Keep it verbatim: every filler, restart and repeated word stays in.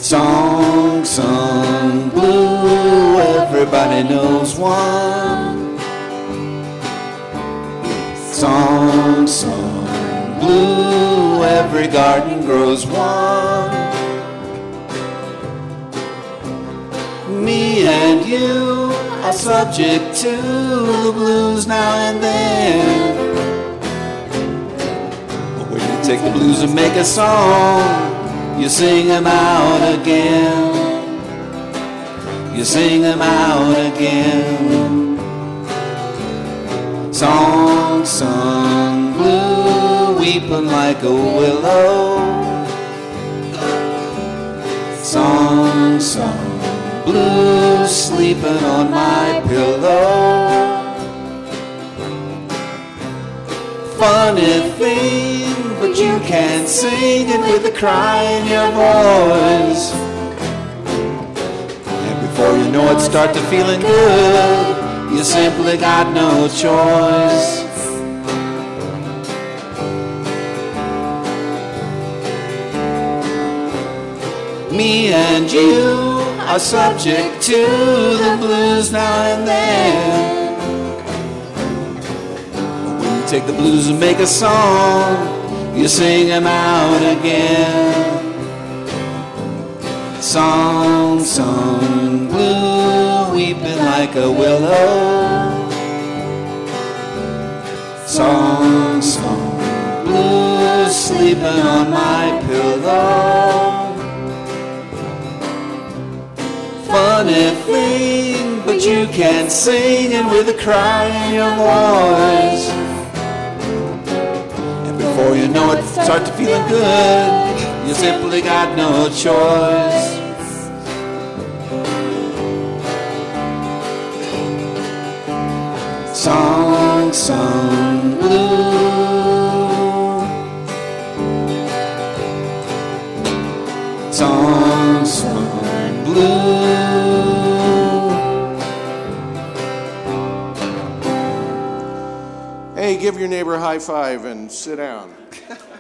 Song sung blue, everybody knows one. Song sung blue, every garden grows one. Me and you are subject to the blues now and then. But when you take the blues and make a song, you sing them out again. You sing them out again. Song sung blue, weeping like a willow. Song sung blue, sleeping on my pillow. Funny thing, but you can't sing it with a cry in your voice. And before you know it, start to feeling good. You simply got no choice. Me and you are subject to the blues now and then. Take the blues and make a song, you sing them out again. Song sung blue, weeping like a willow. Song sung blue, sleeping on my pillow. Funny thing, but you can't sing it with a cry in your voice. Before you know it, start to feeling good. You simply got no choice. Song sung blue. Song sung blue. Hey, give your neighbor a high five and sit down.